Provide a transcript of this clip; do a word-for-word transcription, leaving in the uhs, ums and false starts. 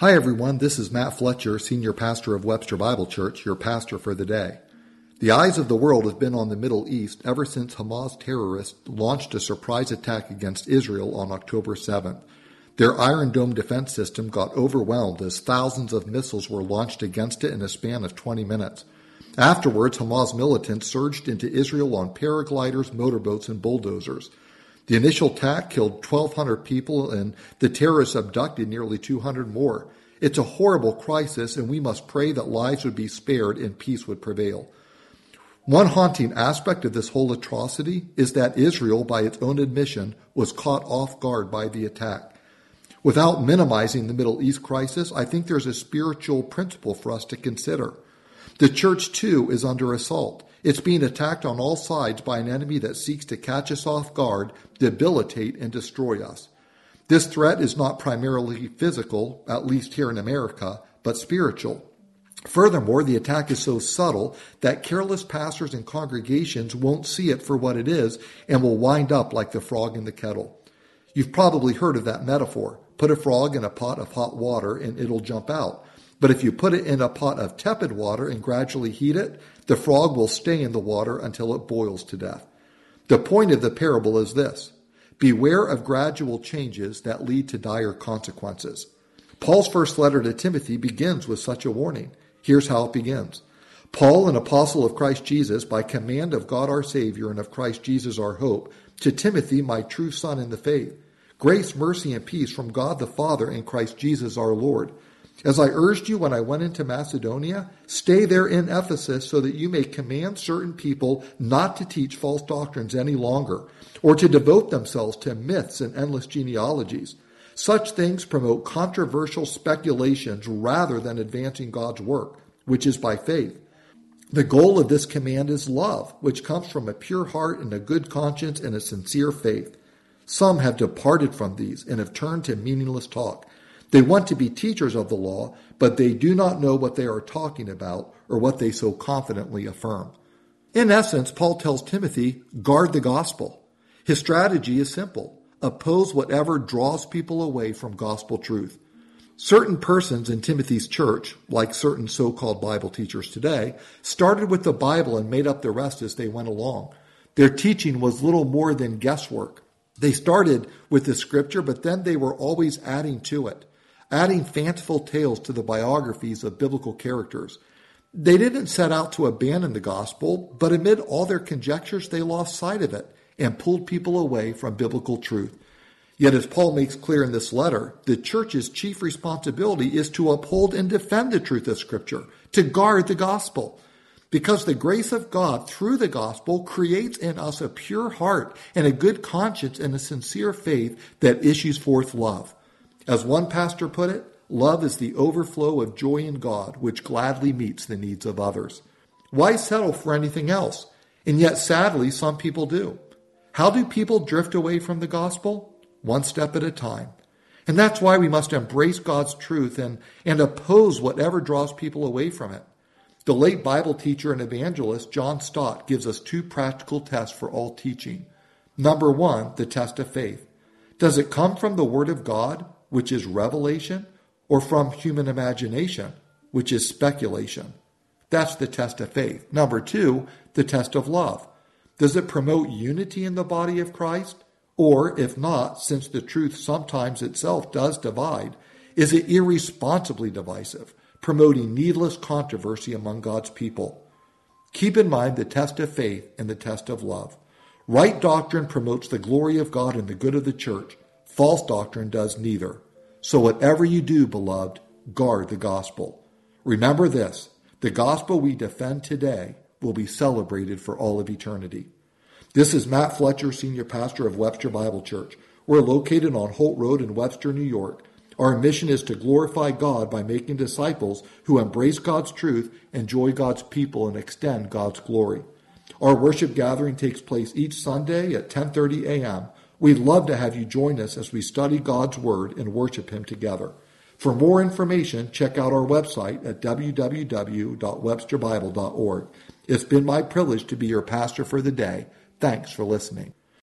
Hi everyone, this is Matt Fletcher, Senior Pastor of Webster Bible Church, your pastor for the day. The eyes of the world have been on the Middle East ever since Hamas terrorists launched a surprise attack against Israel on October seventh. Their Iron Dome defense system got overwhelmed as thousands of missiles were launched against it in a span of twenty minutes. Afterwards, Hamas militants surged into Israel on paragliders, motorboats, and bulldozers. The initial attack killed twelve hundred people, and the terrorists abducted nearly two hundred more. It's a horrible crisis, and we must pray that lives would be spared and peace would prevail. One haunting aspect of this whole atrocity is that Israel, by its own admission, was caught off guard by the attack. Without minimizing the Middle East crisis, I think there's a spiritual principle for us to consider. The church, too, is under assault. It's being attacked on all sides by an enemy that seeks to catch us off guard, debilitate, and destroy us. This threat is not primarily physical, at least here in America, but spiritual. Furthermore, the attack is so subtle that careless pastors and congregations won't see it for what it is and will wind up like the frog in the kettle. You've probably heard of that metaphor. Put a frog in a pot of hot water and it'll jump out. But if you put it in a pot of tepid water and gradually heat it, the frog will stay in the water until it boils to death. The point of the parable is this: beware of gradual changes that lead to dire consequences. Paul's first letter to Timothy begins with such a warning. Here's how it begins. Paul, an apostle of Christ Jesus, by command of God our Savior and of Christ Jesus our hope, to Timothy, my true son in the faith. Grace, mercy, and peace from God the Father and Christ Jesus our Lord. As I urged you when I went into Macedonia, stay there in Ephesus so that you may command certain people not to teach false doctrines any longer, or to devote themselves to myths and endless genealogies. Such things promote controversial speculations rather than advancing God's work, which is by faith. The goal of this command is love, which comes from a pure heart and a good conscience and a sincere faith. Some have departed from these and have turned to meaningless talk. They want to be teachers of the law, but they do not know what they are talking about or what they so confidently affirm. In essence, Paul tells Timothy, guard the gospel. His strategy is simple: oppose whatever draws people away from gospel truth. Certain persons in Timothy's church, like certain so-called Bible teachers today, started with the Bible and made up the rest as they went along. Their teaching was little more than guesswork. They started with the scripture, but then they were always adding to it, adding fanciful tales to the biographies of biblical characters. They didn't set out to abandon the gospel, but amid all their conjectures, they lost sight of it and pulled people away from biblical truth. Yet, as Paul makes clear in this letter, the church's chief responsibility is to uphold and defend the truth of Scripture, to guard the gospel. Because the grace of God through the gospel creates in us a pure heart and a good conscience and a sincere faith that issues forth love. As one pastor put it, love is the overflow of joy in God, which gladly meets the needs of others. Why settle for anything else? And yet, sadly, some people do. How do people drift away from the gospel? One step at a time. And that's why we must embrace God's truth and, and oppose whatever draws people away from it. The late Bible teacher and evangelist John Stott gives us two practical tests for all teaching. Number one, the test of faith. Does it come from the Word of God, which is revelation, or from human imagination, which is speculation? That's the test of faith. Number two, the test of love. Does it promote unity in the body of Christ? Or, if not, since the truth sometimes itself does divide, is it irresponsibly divisive, promoting needless controversy among God's people? Keep in mind the test of faith and the test of love. Right doctrine promotes the glory of God and the good of the church. False doctrine does neither. So whatever you do, beloved, guard the gospel. Remember this: the gospel we defend today will be celebrated for all of eternity. This is Matt Fletcher, Senior Pastor of Webster Bible Church. We're located on Holt Road in Webster, New York. Our mission is to glorify God by making disciples who embrace God's truth, enjoy God's people, and extend God's glory. Our worship gathering takes place each Sunday at ten thirty a.m. We'd love to have you join us as we study God's Word and worship Him together. For more information, check out our website at w w w dot webster bible dot org. It's been my privilege to be your pastor for the day. Thanks for listening.